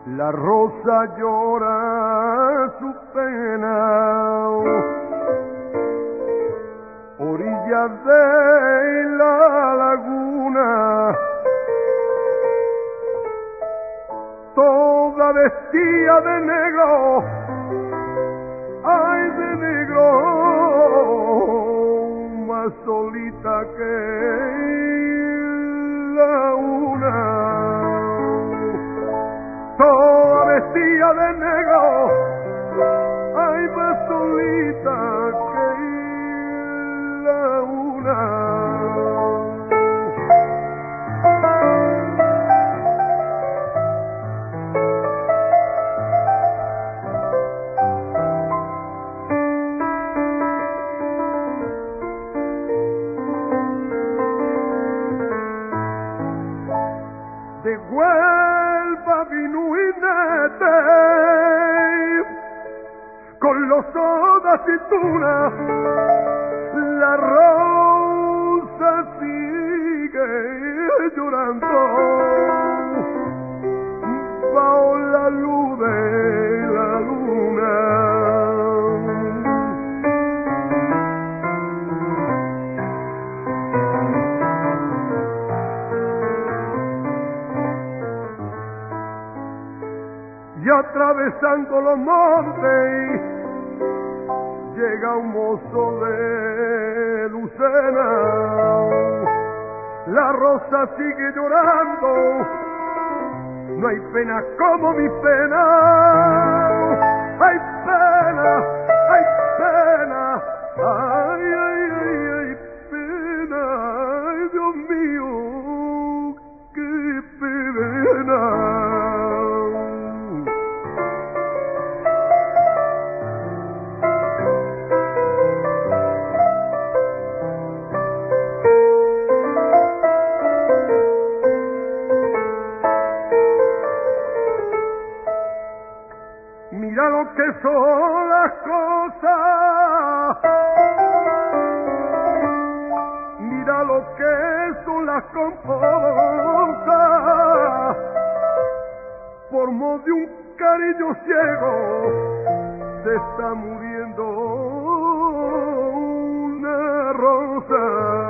La rosa llora su pena, orillas de la laguna, toda vestida de negro, ay de negro, más solita que la una, toda vestida de negro, ay más solita que la una. De Huelva vino Inete, con los sodas y tunas, la rosa sigue llorando, bajo la luz de la luna. Y atravesando los montes llega un mozo de Lucena, la rosa sigue llorando, no hay pena como mi pena, hay pena, hay pena, ay, ay, ay, ay, pena, ay, Dios mío, qué pena. Mira lo que son las cosas, mira lo que son las composas, por modo de un cariño ciego se está muriendo una rosa.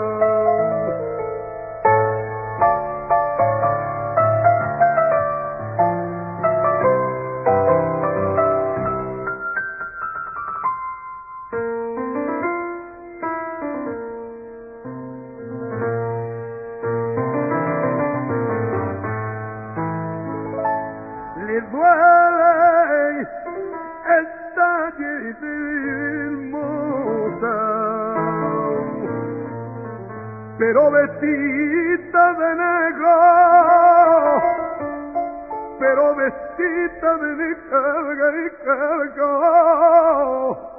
Le duele el talle de hermosa, pero vestida de negro, pero vestida de carga y carga.